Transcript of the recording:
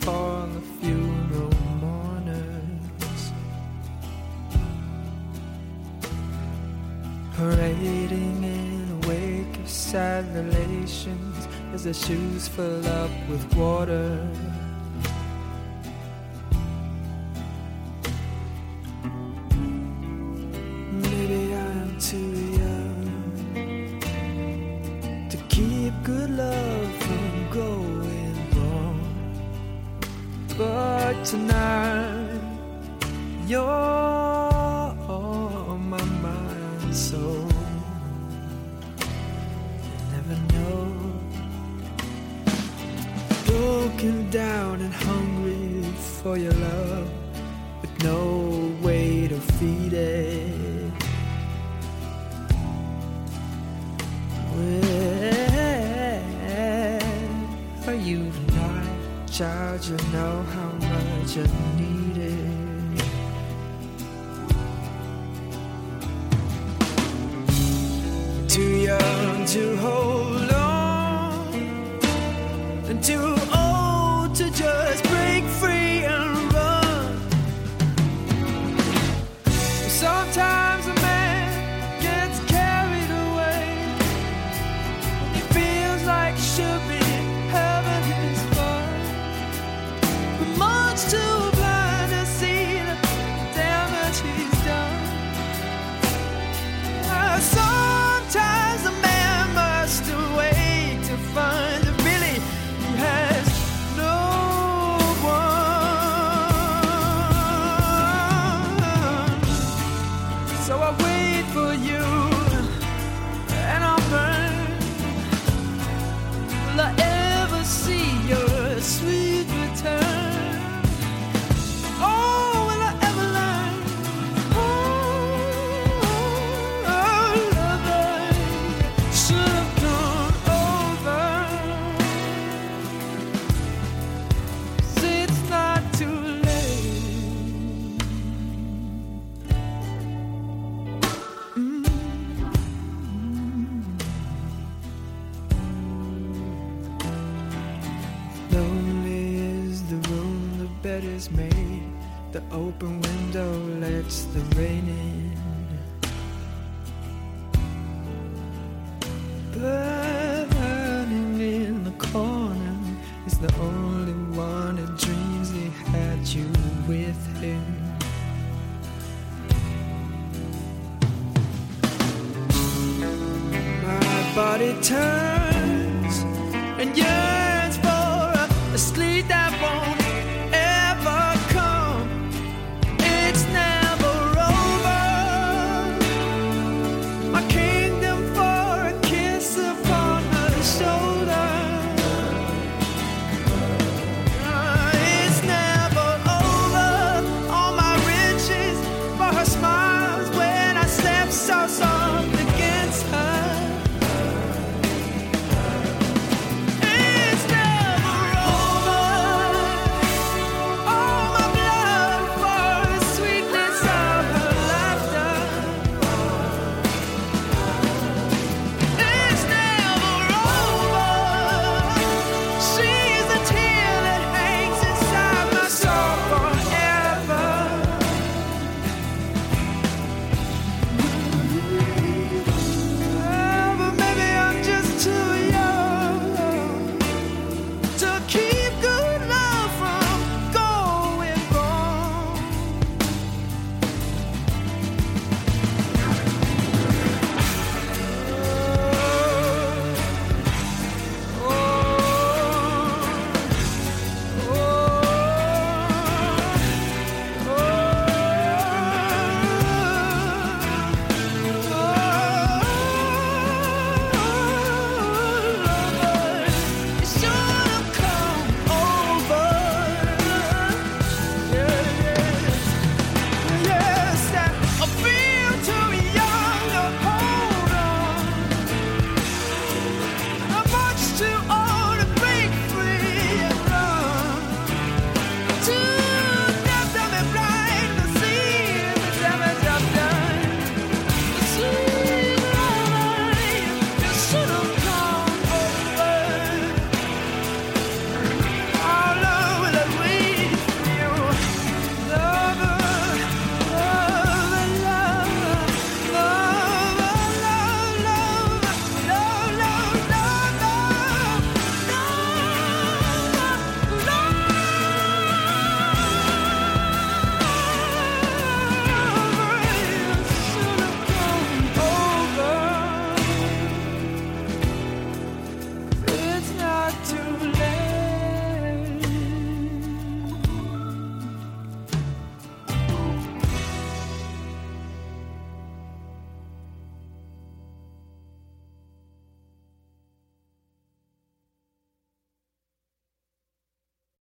all the funeral mourners, parading in a wake of sad relations as their shoes fill up with water. Maybe I'm too young to keep good love from going wrong, but tonight you're on my mind, so you never know. Broken down and hungry for your love, with no way to feed it. Where are you tonight, child? You know how much I need it. Too young to hold on, and too old to just break free and run. Sometimes a man gets carried away, he feels like should be having his fun, but much too blind to see the damage he's done. Sometimes a man must wait to find that really he has no one. So I wait for you, and I'll burn. Will I ever see your sweet return? Oh, will I ever learn? Oh, lover, should have gone over. See, it's not too late. Lonely is the room the bed is made, the open window lets the rain in. Burning in the corner is the only one that dreams he had you with him. My body turns and you